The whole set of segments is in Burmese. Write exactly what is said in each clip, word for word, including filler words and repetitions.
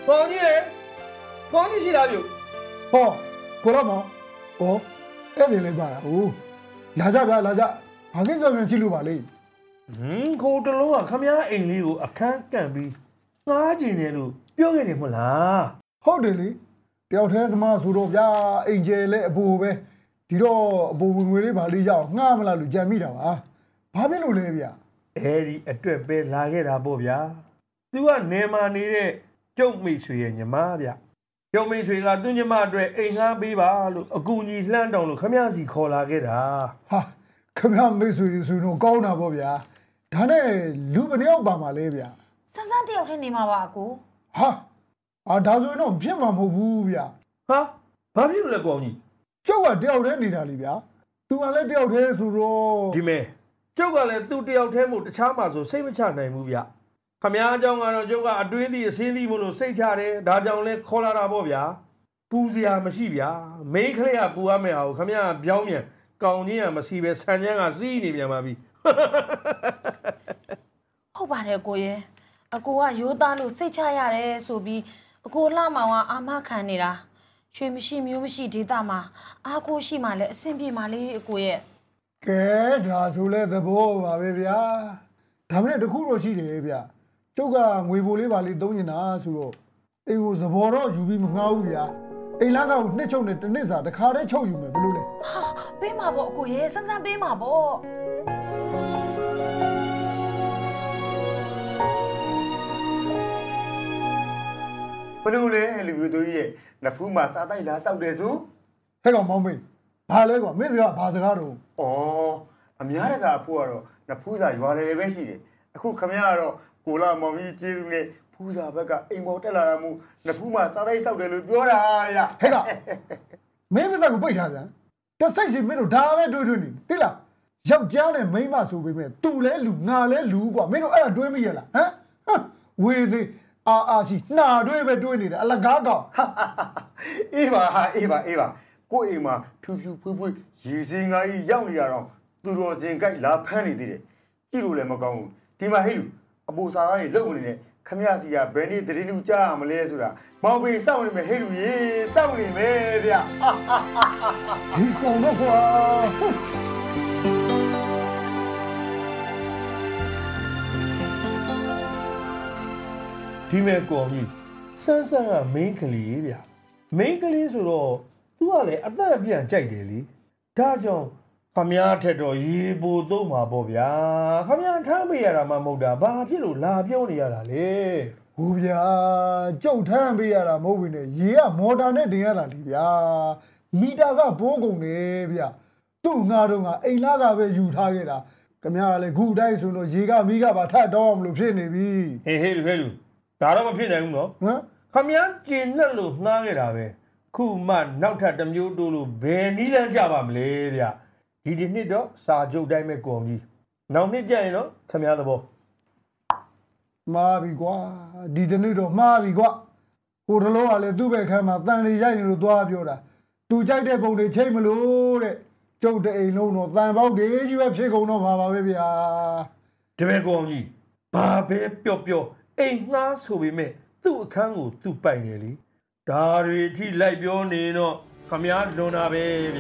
ကောင်းကြီးလေကောင်းကြီးရှိလားပြုဟောကိုလာမောဟောအဲ့ဒီလေးပါလားဟိုလာကြဗျာလာကြဘာကိစ္စမြန်ရှိလို့ပါလေဟင်းခိုးတလုံးကခမည်းအိမ်လေးကိုအခန်းကန်ပြီးငားကျင်တယ်လို့ပြောခဲ့တယ်မဟုတ်လားဟုတ်တယ်လေတယောက်တည်းသမားဆိုတော့ဗျာအိမ်ကျဲလဲအပူပဲဒီတော့အပူဝင်ငွေလေးပါလေးရအောင်ငှားမလားလို့ကြံမိတာပါဘာဖြစ်လို့လဲဗျာအဲ့ဒီအတွက်ပဲလာခဲ့တာပေါ့ဗျာသူကနေမာနေတဲ့ကျုပ်မိတ်ဆွေရဲ့ညီမဗျကျုပ်မိတ်ဆွေကသူ့ညီမအတွက်အိမ်ငှားပေးပါလို့အကူကြီးလှမ်းတောင်းလို့ခမည်းစီခေါ်လာခဲ့တာဟာခမည်းမိတ်ဆွေဆိုတော့ကောင်းတာပေါ့ဗျာဒါနဲ့လူဘယ်နှယောက်ပါမှာလဲဗျာစန်းစန်းတယောက်ထင်းနေမှာပါအကိုဟာအာဒါဆိုရင်တော့ဖြစ်မှာမဟုတ်ဘူးဗျာဟာဘာဖြစ်လို့လဲကောင်းကြီးကျုပ်ကတယောက်တည်းနေတာလीဗျာသူကလည်းတယောက်တည်းဆိုတော့ဒီမဲကျုပ်ကလည်းသူတယောက်တည်းမို့တခြားမှာဆိုစိတ်မချနိုင်ဘူးဗျခမည်းအကြောင်းကတော့ကျုပ်ကအတွေးသည့်အစင်းသည့်မို့လို့စိတ်ချတယ်ဒါကြောင့်လဲခေါ်လာတာပေါ့ဗျာပူစရာမရှိဗျာမိန်းကလေးကပူရမယ့်ဟာကိုခမည်းကပြောင်းပြန်ကောင်းချင်းကမရှိပဲဆန်ချမ်းကစီးနေပြန်ပါပြီဟုတ်ပါတယ်ကိုရဲ့အကိုကရိုးသားလို့စိတ်ချရတယ်ဆိုပြီးအကိုလှမောင်ကအာမခံနေတာရွှေမရှိမျိုးမရှိဒေတာမှာအားကိုရှိမှလည်းအဆင်ပြေမှလေးအကိုရဲ့ကဲဒါဆိုလဲသဘောပါပဲဗျာဒါမဲ့တခုတော့ရှိတယ်ဗျာကျုပ်ကငွေပိုလေးပါလေးသုံးနေတာဆိုတော့အိမ်ကိုသဘောတော့ယူပြီးမငှားဘူးဗျာအိမ်လမ်းကောက်နှစ်ချုပ်နဲ့တစ်နှစ်စာတစ်ခါတည်းချုပ်ယူမယ်ဘယ်လိုလဲဟာပေးမှာပေါ့အကိုရဲ့စမ်းစမ်းပေးမှာပေါ့ဘလို့လဲလူမျိုးတို့ရဲ့နဖူးမှာစားတိုက်လာစောက်တယ်ဆိုဟဲ့ကောင်မောင်မေးဘာလဲကွာမင်းစကားဘာစကားတော့ဩအများတကာအဖို့ကတော့နဖူးစာရွာလေပဲရှိတယ်အခုခမရကတော့ကိုလာမောင်ကြီးကျေးဇူးနဲ့ဖူးစာဘက်ကအိမ်ပေါ်တက်လာတာမို့နဖူးမှာစားတိုက်စောက်တယ်လို့ပြောတာဗျဟဲ့ကောင်မင်းမစားကိုပိတ်ထားစမ်းတဆိတ်စီမင်းတို့ဒါပဲတွေးတွေးနေသိလားယောက်ျားနဲ့မိန်းမဆိုပေမဲ့သူလဲလူငါလဲလူကွာမင်းတို့အဲ့ဒါတွေးမိရလားဟမ်ဝေသေးအာအာရှိနှာတွေးပဲတွေးနေတယ်အလကားကောင်အေးပါဟာအေးပါအေးပါကိုအိမ်မှာဖြူဖြူဖွေးဖွေးရေစင်းငါကြီးရောက်နေတာတော့သူတော်စင်ကြိုက်လာဖမ်းနေသေးတယ်ကြည့်လို့လည်းမကောင်းဘူးဒီမှာဟဲ့လူအပူစာသားတွေလုံနေတယ်ခမရစီကဘယ်နေ့တရင်လူကြားရမလဲဆိုတာမောင်ပေစောင့်နေမယ်ဟဲ့လူရေစောင့်နေမယ်ဗျဒီကောင်တော့ကွာဒီမဲ့ကောင်းကြီးစန်းစန်းကမင်းကလေးဗျမင်းကလေးဆိုတော့သူကလည်းအသက်အပြည့်ကြိုက်တယ်လေဒါကြောင့်ခမည်းထက်တော့ရေပိုသုံးမှာပေါ့ဗျာခမည်းထမ်းပေးရတာမှမဟုတ်တာဘာဖြစ်လို့လာပြောနေရတာလဲဟိုဗျာကြုတ်ထမ်းပေးရတာမဟုတ်ဘူးနဲ့ရေကမော်တာနဲ့တင်ရတာလေဗျာမီတာကပိုးကုန်တယ်ဗျသူ့ငါတော့ကအိမ်လာကပဲယူထားခဲ့တာခမည်းကလည်းခုတိုင်းဆိုတော့ရေကမီးကပါထတ်တော့မလို့ဖြစ်နေပြီဟေးဟေးဟဲ့လူဒါတော့မဖြစ်နိုင်ဘူးနော်ဟမ်ခမည်းကျင်နဲ့လို့နှားခဲ့တာပဲခုမှနောက်ထပ်တစ်မျိုးတိုးလို့ဘယ်နည်းလမ်းကြပါမလဲဗျဒီဒီနှစ်တော့စာချုပ်တိုင်းပဲကောင်းကြီးနောက်နှစ်ကျရင်တော့ခမည်းသဘောမာပြီကွာဒီတနေ့တော့မှားပြီကွာဟိုတလုံးကလည်းသူ့ဘက်ခန်းမှာတန်နေရိုက်နေလို့သွားပြောတာသူကြိုက်တဲ့ပုံတွေချိန်မလို့တဲ့ကျုပ်တဲ့အိမ်လုံးတော့တန်ပေါက်တွေကြီးပဲဖြစ်ကုန်တော့မှာပါပဲဗျာဒီဘက်ကောင်းကြီးဘာပဲပျော့ပျော့အိမ်ငှားဆိုပေမဲ့သူ့အခန်းကိုသူ့ပိုင်တယ်လေဒါတွေအထိလိုက်ပြောနေတော့ခမည်းလွန်တာပဲဗျ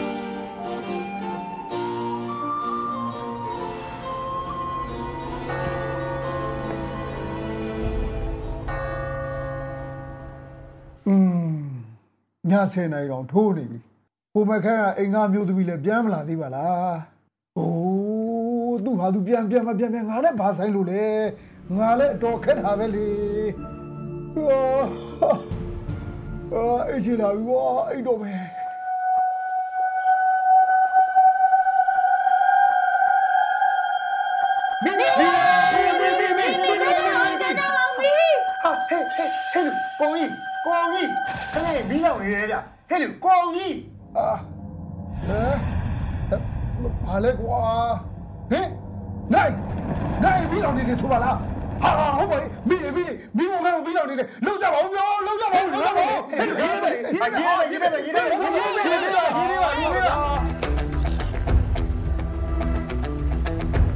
อืมညဆယ်နိုင်တော့ထိုးနေပြီဟိုမခန်းကအိမ်ငါမျိုးသမီးလည်းပြန်မလာသေးပါလားအိုးသူ့ဟာသူပြန်ပြန်မပြန်ပြန်ငါလည်းဘာဆိုင်လို့လဲငါလည်းအတော်ခက်တာပဲလေအာအဲ့ချင်လာပြီကွာအဲ့တော့ပဲမင်းမင်းမင်းမင်းမင်းမင်းမင်းမင်းဟာဟဲ့ဟဲ့ဟဲ့ဟဲ့ကောင်းကြီးကောင်းကြီးခဏမီးလောင်နေတယ်ဗျဟဲ့လူကောင်းကြီးအာဟဲ့ဘာလဲကွာဟဲ့နိုင်နိုင်မီးလောင်နေတယ်ဆိုပါလားဟာဟုတ်ပါပြီမိနေမိနေမိဘကတော့မိလောက်နေတယ်လောက်ကြပါဦးပြောလောက်ကြပါဦးလောက်ပါဦးဟဲ့ရေးပါရေးပါရေးပါရေးပါရေးပါရေးပါရေးပါရေးပါရေးပါ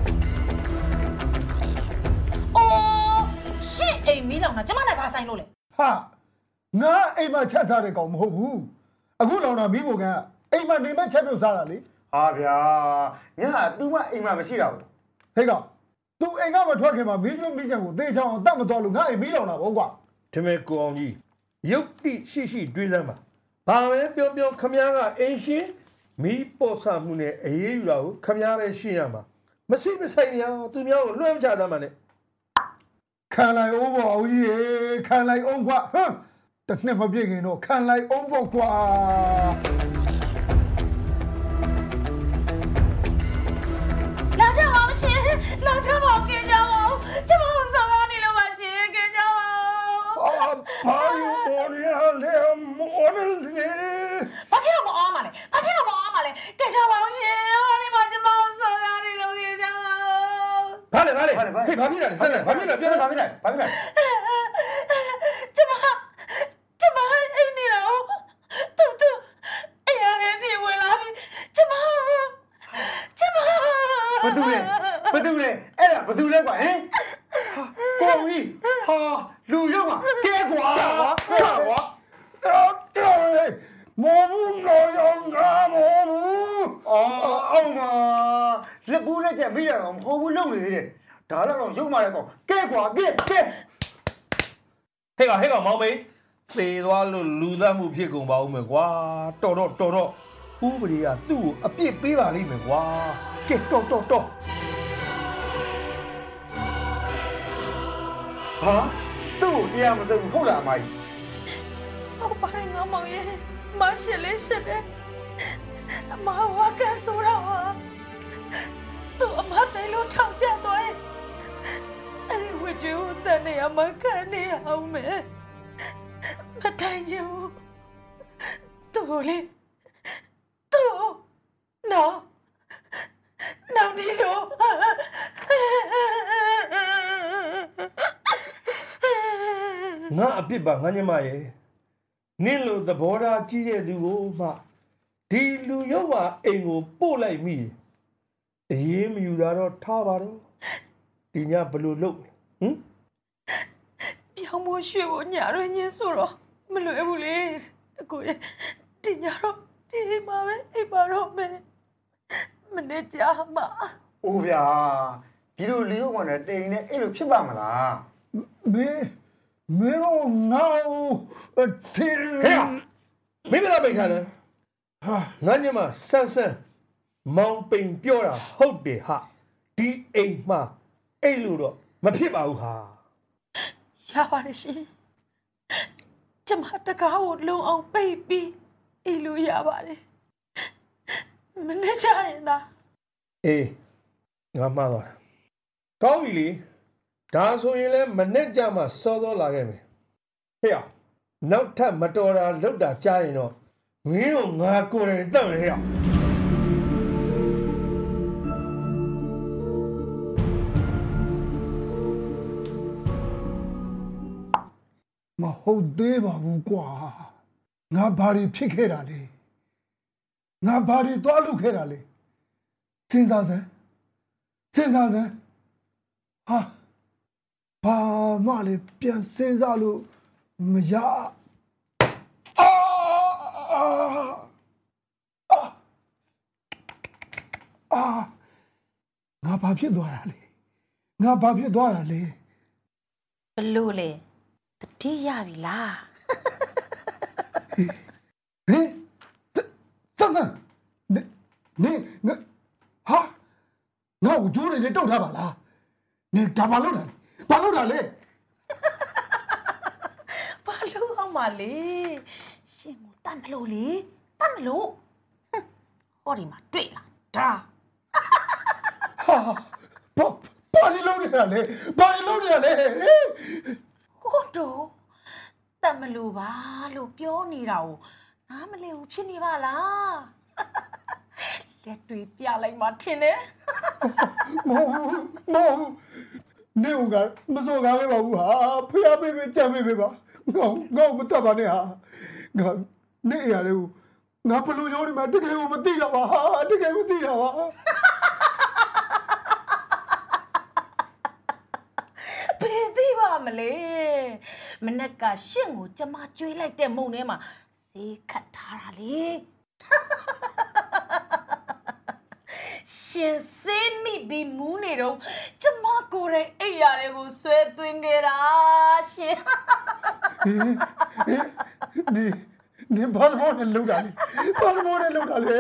အော်ရှင့်အိမ်မီးလောင်တာကျမနဲ့ဘာဆိုင်လို့လဲဟာငါအိမ်မှာချက်စားတဲ့ကောင်မဟုတ်ဘူးအခုလောင်တာမိဖို့ကအိမ်မှာနေမဲ့ချက်ပြုတ်စားတာလေဟာဗျာငါက तू မအိမ်မှာမရှိတာဘူးဟေးကောင် तू အိမ်ကမထွက်ခင်မှာမီးကျွန်းမီးချံကိုသေချောင်းတတ်မတော်လို့ငါအိမ်မီးလောင်တာပေါ့ကွာထမဲကိုအောင်ကြီးရုပ်တိရှိရှိတွေးစမ်းပါဘာပဲပြောပြောခမားကအင်းရှင်မီးပေါ်ဆမှုနဲ့အေးယူတာကိုခမားပဲရှင်းရမှာမရှိမဆိုင်ညာသူများကိုလွှဲမချသားမှနဲ့ခံလိုက်အောင်ပေါ့ဦးကြီးခံလိုက်အောင်ကွာဟမ်တစ်နှစ်မပြည့်ခင်တော့ခံလိုက်အောင်ပေါ့ကွာလာကြပါဦးရှင်လာကြပါဦးကြင်ကြပါဦးကျမတို့ဆောင်ရနေလို့ပါရှင်ကြင်ကြပါဦးအာဘာလို့ရလဲမော်တယ်လေဘာဖြစ်လို့မအောင်မလဲဘာဖြစ်လို့မအောင်မလဲကြင်ကြပါဦးရှင်ဟောဒီမှာကျမတို့ဆောင်ရနေလို့ကြင်ကြပါဦးဘာလဲဘာလဲဟေးဘာဖြစ်လာလဲဆက်လဲဘာဖြစ်လာပြောဘာဖြစ်လဲဘာဖြစ်လဲကျမကျမအိမ်နေတော့တူတူအေးရတဲ့ဝင်လာပြီကျမကျမဘာတူလဲဘာတူလဲအဲ့ဒါဘာတူလဲကွာဟင်ကိုကြီးဟာလူရုံမှာကဲကွာကွာကွာတော်တော်မောဘူးလောရောငါမောဘူးအော်အောင်မလက်ဘူးလက်ချက်မိရတော့မဟုတ်ဘူးလုံနေသေးတယ်ဒါတော့ရုံမာတဲ့ကောင်ကဲကွာကဲကဲဟဲ့ကဟဲ့ကမောင်မေးသေသွားလို့လူသတ်မှုဖြစ်ကုန်ပါဦးမယ်ကွာတော်တော့တော်တော့ဥပဒေကသူ့ကိုအပြစ်ပေးပါလိမ့်မယ်ကွာကဲတော်တော်တော်ဟာသူ့ကိုတရားမစဘူးဟုတ်လားအမကြီးဟုတ်ပါတယ်ငါမောင်ရဲ့မရှစ်လေးရှစ်တယ်အမဝါကန်ဆိုတော့သူအမတိုင်လို့ထောင်ချသွားရဲ့အဲ့ဒီဝကြိုးတန်နေရမခံနေအောင်မယ်မတိုင်ချင်ဘူးသူလေသူနော်နော်ဒီလိုငါအပြစ်ပါငါညမရဲ့နင့်လိုသဘောထားကြီးတဲ့သူကိုမှဒီလူရုပ်မှာအိမ်ကိုပို့လိုက်မိအရေးမယူတာတော့ထားပါတော့ဒီညဘလို့လုပ်ဟမ်ပြောင်းဖို့ရွှေ့ဖို့ညာရွှေညင်းဆိုတော့မလွယ်ဘူးလေအကိုရဲ့ဒီညာတော့ဒီမှာပဲအိပ်ပါတော့မယ်မနေ့ကြာမှာအိုးဗျာဒီလိုလီယိုဝန်နဲ့တိန်နဲ့အဲ့လိုဖြစ်ပါမလားမေမေရောငါ့ကိုတီးဟဲ့မင်းမလာပိတ်ထားတယ်ဟာငါညမဆန်းဆန်းမောင်ပိန်ပြောတာဟုတ်တယ်ဟာဒီအိမ်မှာအဲ့လိုတော့မဖြစ်ပါဘူးဟာရပါတယ်ရှင်ကျမတကားကိုလုံအောင်ပိတ်ပြီးအိပ်လို့ရပါတယ်မနေ့ကျရင်သာအေးငါမှားသွားတယ်ကောင်းပြီလေဒါဆိုရင်လည်းမနဲ့ကြမှာစောစောလာခဲ့မယ်ဟဲ့အောင်နောက်ထပ်မတော်တာလောက်တာကြားရင်တော့မင်းတို့ငါကိုယ်တိုင်တက်မယ်ဟဲ့အောင်မဟုတ်သေးပါဘူးကွာငါဘာတွေဖြစ်ခဲ့တာလဲငါဘာတွေသွားလုပ်ခဲ့တာလဲစဉ်းစားစမ်းစဉ်းစားစမ်းဟာဘာမှလည်းပြန်စဉ်းစားလို့မရအာအာအာငါဘာဖြစ်သွားတာလဲငါဘာဖြစ်သွားတာလဲဘလို့လေတတိရပြီလားဟင်စစနေနေငါဟာငါ့ကိုကြိုးနေနဲ့တုတ်ထားပါလားနေဒါဘာလုပ်တာလဲဘာလုပ်တာလဲဘာလို့အောင်မလဲရှင်မတတ်မလို့လေတတ်မလို့ဟောဒီမှာတွေ့လားဒါဟာဘာဘာလုပ်နေတာလဲဘာလုပ်နေတာလဲဟုတ်တော့တတ်မလို့ပါလို့ပြောနေတာကိုနားမလည်ဘူးဖြစ်နေပါလားလက်တွေပြလိုက်မှထင်တယ်မဟုတ်မဟုတ်နေဦးကမစော်ကားခဲ့ပါဘူးဟာဖျားပေးပေးကြမ်းပေးပေးပါငေါငေါမတတ်ပါနဲ့ဟာငါနေရလေဦးငါဘလို့ရောဒီမှာတကယ်ကိုမသိတော့ပါဟာတကယ်မသိတော့ပါဘသိပါမလဲမနေ့ကရှင့်ကိုကျမကျွေးလိုက်တဲ့မုံထဲမှာဈေးခတ်ထားတာလေရှင်စေးမိပြီးမူးနေတော့ကျမကိုယ်တိုင်အိပ်ရတယ်ကိုဆွဲသွင်းခဲ့တာရှင်နေနေဘာလို့လဲလောက်တာလဲဘာလို့လဲလောက်တာလဲ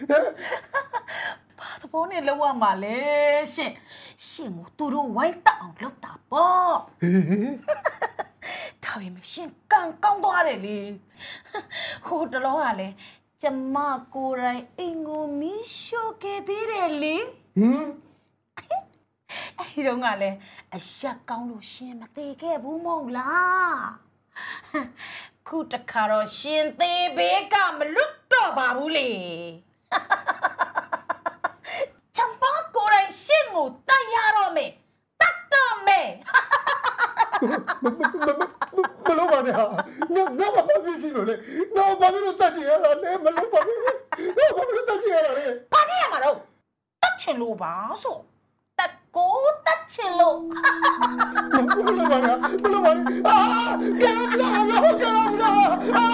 ဘာသဘောနဲ့လောက်ရမှာလဲရှင်ရှင်ကိုသူတို့ဝိုင်းတက်အောင်လုပ်တာပေါ့ဒါပေမဲ့ရှင်ကန်ကောင်းသွားတယ်လေဟိုတလုံးကလည်းကျမကိုယ်တိုင်အိမ်ကိုမီးရှို့ခဲ့သေးတယ်လေဟမ်အဲ့ဒီတော့ကလည်းအရက်ကောင်းလို့ရှင်မသေးခဲ့ဘူးမဟုတ်လားခုတခါတော့ရှင်သေးဘေးကမလွတ်တော့ပါဘူးလေကျမကိုယ်တိုင်ရှင်ကိုတတ်ရတော့မယ်တတ်တော့မယ်မလို့ပါနဲ့ဟာငါငါဘာဖြစ်စီလို့လဲငါဘာလို့တတ်ချင်ရတာလဲမလို့ပါဘူးငါဘာလို့တတ်ချင်ရတာလဲဘာနေရမှာတော့တတ်ချင်လို့ပါဆိုတတ်ကိုတတ်ချင်လို့မလို့ပါနဲ့မလို့ပါနဲ့အာကဲမလို့ကဲမလို့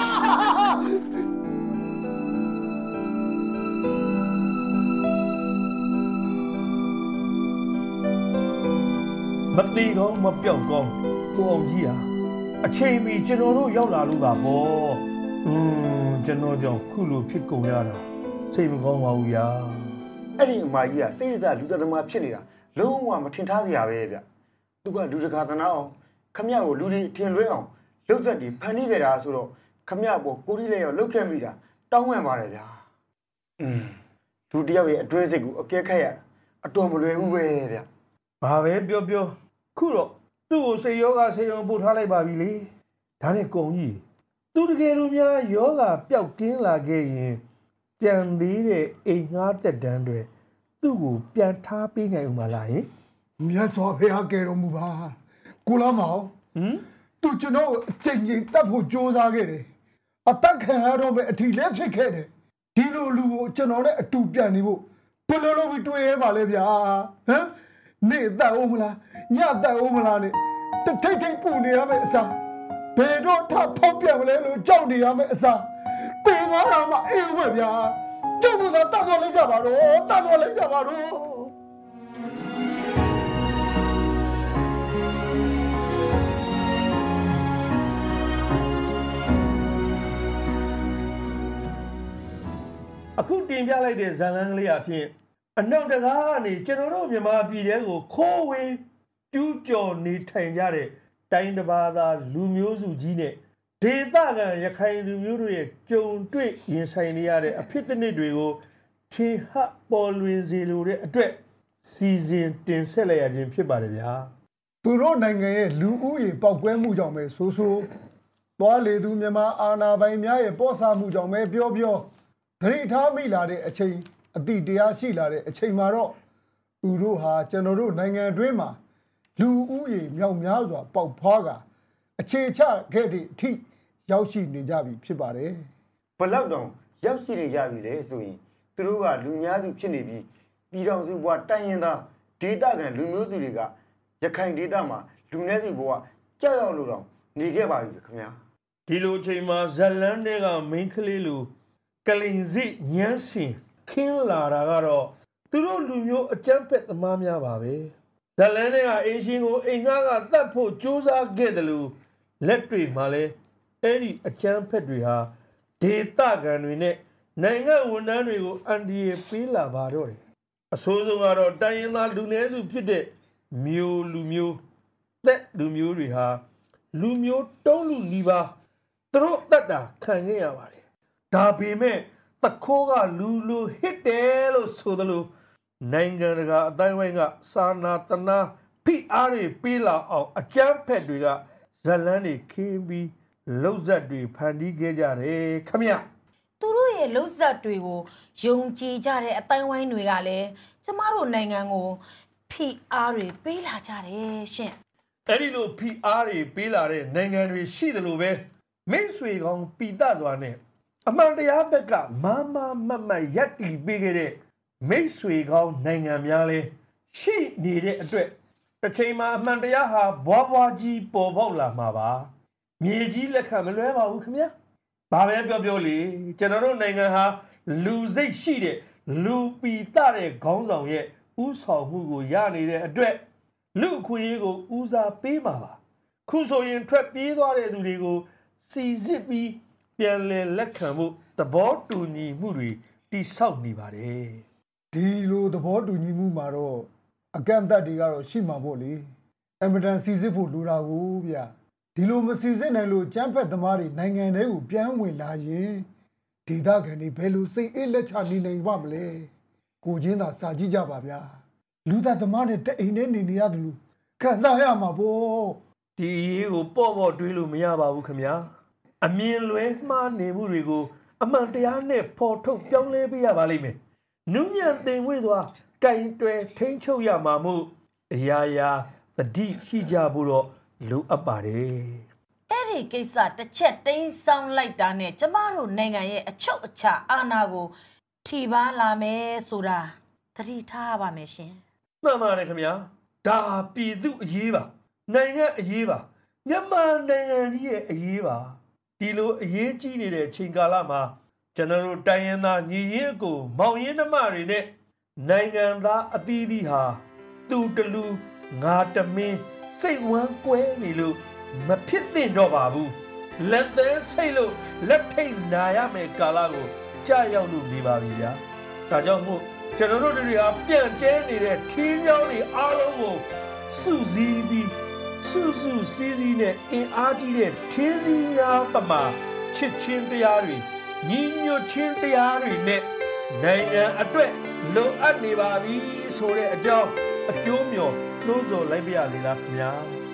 မတိကောင်းမပြောက်ကောင်းကိုအောင်ကြီးဟာအချိန်မီကျွန်တော်တို့ရောက်လာလို့သာပေါ့อืมကျွန်တော်ကြောင့်ခုလိုဖြစ်ကုန်ရတာစိတ်မကောင်းပါဘူးဗျာအဲ့ဒီအမကြီးကစိတ်ရစားလူသက်သမားဖြစ်နေတာလုံးဝမထင်ထားစရာပဲဗျသူကလူတကာသနာအောင်ခမရကိုလူတွေထင်လွဲအောင်လှုပ်သက်တွေဖန်တီးကြတာဆိုတော့ခမရပေါ်ကိုရီးလည်းရောလှုပ်ခဲ့မိတာတောင်းပန်ပါတယ်ဗျာอืมလူတယောက်ရဲ့အတွင်းစိတ်ကိုအကဲခတ်ရအတော်မလွယ်ဘူးပဲဗျဘာပဲပြောပြောခုတော့သူ့ကိုစိတ်ယောဂဆေးရုံပို့ထားလိုက်ပါပြီလေဒါနဲ့ကုံကြီးသူတကယ်လို့များယောဂပျောက်ကင်းလာခဲ့ရင်ကြံသေးတဲ့အိမ်ငှားတက်တန်းတွေသူ့ကိုပြန်ထားပေးနိုင်ဦးမလားဟင်မြတ်စွာဘုရားကယ်တော်မူပါကိုလာမောင်ဟမ်သူကျွန်တော်အချိန်ကြီးတတ်ဖို့ကြိုးစားခဲ့တယ်အသက်ခံရတော့မဲ့အထီလဲဖြစ်ခဲ့တယ်ဒီလိုလူကိုကျွန်တော်နဲ့အတူပြန်နေဖို့ဘယ်လိုလုပ်ပြီးတွေ့ရပါလဲဗျာဟမ်နေသက်ဦးမလားညသက်ဦးမလားနဲ့တထိတ်ထိတ်ပူနေရမယ့်အစားဘယ်တော့ထဖောက်ပြန်မလဲလို့ကြောက်နေရမယ့်အစားတေသွားတာမှအေးဝဲဗျာကျုပ်ကတတ်တော်လိုက်ကြပါတော့တတ်တော်လိုက်ကြပါတော့အခုတင်ပြလိုက်တဲ့ဇာလန်းကလေးအဖြစ်အနောက်တကားကနေကျွန်တော်တို့မြန်မာပြည်ထဲကိုခိုးဝင်ကျူးကျော်နေထိုင်ကြတဲ့တိုင်းတစ်ပါးသားလူမျိုးစုကြီးနဲ့ဒေသခံရခိုင်လူမျိုးတို့ရဲ့ကြုံတွေ့ရင်ဆိုင်နေရတဲ့အဖြစ်အပျက်တွေကိုထင်ဟပ်ပေါ်လွင်စေလိုတဲ့အတွက်စီစဉ်တင်ဆက်လိုက်ရခြင်းဖြစ်ပါတယ်ဗျာသူတို့နိုင်ငံရဲ့လူဦးရေပေါက်ကွဲမှုကြောင့်ပဲဆိုဆိုသွားလေသူမြန်မာအာဏာပိုင်များရဲ့ပေါ်ဆမှုကြောင့်ပဲပြောပြောဒိဋ္ဌာမိလာတဲ့အချိန်အတိတရားရှိလာတဲ့အချိန်မှာတော့သူတို့ဟာကျွန်တော်တို့နိုင်ငံအတွင်းမှာလူဦးရေမြောက်များစွာပေါက်ဖွားကအခြေချခဲ့တဲ့အထိရောက်ရှိနေကြပြီဖြစ်ပါတယ်ဘလောက်တောင်ရောက်ရှိနေကြပြီလေဆိုရင်သူတို့ကလူများစုဖြစ်နေပြီးပြည်တော်စုဘဝတိုင်းရင်းသားဒေသခံလူမျိုးစုတွေကရခိုင်ဒေသမှာလူနည်းစုဘဝကြောက်ရွံ့လို့တော့နေခဲ့ပါပြီခင်ဗျာဒီလိုအချိန်မှာဇလန်းတွေကမိန်းကလေးလူကလင်စီညမ်းစင်ခင်းလာတာကတော့သူတို့လူမျိုးအကြမ်းဖက်သမားများပါပဲဇလန်းတွေကအင်ရှင်ကိုအိမ်ငှားကတတ်ဖို့ကြိုးစားခဲ့တယ်လို့လက်တွေမှာလဲအဲ့ဒီအကြမ်းဖက်တွေဟာဒေသခံတွေနဲ့နိုင်ငံဝန်ထမ်းတွေကိုအန်ဒီရပေးလာပါတော့တယ်အဆိုးဆုံးကတော့တိုင်းရင်းသားလူနည်းစုဖြစ်တဲ့မျိုးလူမျိုးသက်လူမျိုးတွေဟာလူမျိုးတုံးလူနီးပါးသူတို့တတ်တာခံခဲ့ရပါတယ်ဒါပေမဲ့တခိုးကလူလူဟစ်တယ်လို့ဆိုသလိုနိုင်ငံတကာအတိုင်းဝိုင်းကစာနာတနာဖိအားတွေပေးလာအောင်အကြမ်းဖက်တွေကဇလန်းတွေခင်းပြီးလှုပ်ဆက်တွေဖန်တီးခဲ့ကြတယ်ခမရသူတို့ရဲ့လှုပ်ဆက်တွေကိုယုံကြည်ကြတဲ့အတိုင်းဝိုင်းတွေကလည်းကျမတို့နိုင်ငံကိုဖိအားတွေပေးလာကြတယ်ရှင်အဲ့ဒီလိုဖိအားတွေပေးလာတဲ့နိုင်ငံတွေရှိတယ်လို့ပဲမိတ်ဆွေကောင်းပီတစွာနဲ့အမှန်တရားဘက်ကမမမတ်မတ်ရက်တီပေးခဲ့တဲ့မိတ်ဆွေကောင်းနိုင်ငံများလဲရှိနေတဲ့အတွက်တစ်ချိန်မှာအမှန်တရားဟာဘွားဘွားကြီးပေါ်ပေါက်လာမှာပါမြေကြီးလက်ခံမလွဲပါဘူးခင်ဗျာဘာပဲပြောပြောလေကျွန်တော်တို့နိုင်ငံဟာလူစိတ်ရှိတဲ့လူပီသတဲ့ခေါင်းဆောင်ရဲ့ဥဆောင်မှုကိုရနေတဲ့အတွက်လူအခွင့်အရေးကိုဦးစားပေးမှာပါခုဆိုရင်ထွက်ပြေးသွားတဲ့သူတွေကိုစီစစ်ပြီးပြန်လည်လက်ခံဖို့သဘောတူညီမှုတွေတိဆောက်နေပါတယ်ဒီလိုသဘောတူညီမှုမှာတော့အကန့်အသတ်တွေကတော့ရှိမှာပေါ့လေအမတန်စီစစ်ဖို့လိုတာကိုဗျဒီလိုမစီစစ်နိုင်လို့ကျန်းဖက်သမားတွေနိုင်ငံတွေကိုပြန်ဝင်လာရင်ဒေသခံတွေဘယ်လိုစိတ်အေးလက်ချနေနိုင်ပါမလဲကိုချင်းသာစာကြည့်ကြပါဗျာလူသားသမားနဲ့တအိမ်နဲ့နေနေရတယ်လို့ခံစားရမှာပေါ့ဒီအရေးကိုပေါ့ပေါ့တွေးလို့မရပါဘူးခင်ဗျာအမြင်လွဲမှားနေမှုတွေကိုအမှန်တရားနဲ့ပေါ်ထုတ်ပြောင်းလဲပေးရပါလိမ့်မယ်နုညံ့သိမ်ဝှေ့သွားကင်တွယ်ထိန်းချုပ်ရမှာမို့အရာရာသတိရှိကြဖို့တော့လိုအပ်ပါတယ်အဲ့ဒီကိစ္စတစ်ချက်တိမ်းဆောင်လိုက်တာနဲ့ကျမတို့နိုင်ငံရဲ့အချုပ်အခြာအာဏာကိုထိပါလာမယ်ဆိုတာသတိထားပါမယ်ရှင်မှန်ပါတယ်ခင်ဗျာဒါပြည်သူအရေးပါနိုင်ငံအရေးပါမြန်မာနိုင်ငံကြီးရဲ့အရေးပါဒီလိုအရေးကြီးနေတဲ့ချိန်ကာလမှာကျွန်တော်တို့တိုင်းရင်းသားညီရင်းကိုမောင်ရင်းနှမတွေနဲ့နိုင်ငံသားအသီးသီးဟာသူတလူငါတမင်းစိတ်ဝမ်းကွဲနေလို့မဖြစ်သင့်တော့ပါဘူးလက်သေးစိတ်လို့လက်ထိတ်နာရမယ်ကာလကိုကြာရောက်လို့နေပါပြီဗျာဒါကြောင့်မို့ကျွန်တော်တို့တွေဟာပြန့်ကျဲနေတဲ့ထင်းကြောင်းတွေအားလုံးကိုစုစည်းပြီးစုစုစည်းစည်းနဲ့အင်အားကြီးတဲ့ထင်းစည်းများပမာချစ်ချင်းတရားတွေညီညွတ်ချင်းတရားတွေနဲ့နိုင်ငံအတွက်လိုအပ်နေပါပြီဆိုတဲ့အကြောင်းအကျိုးမျှော်နှိုးဆော်လိုက်ပါရစေလားခင်ဗျာ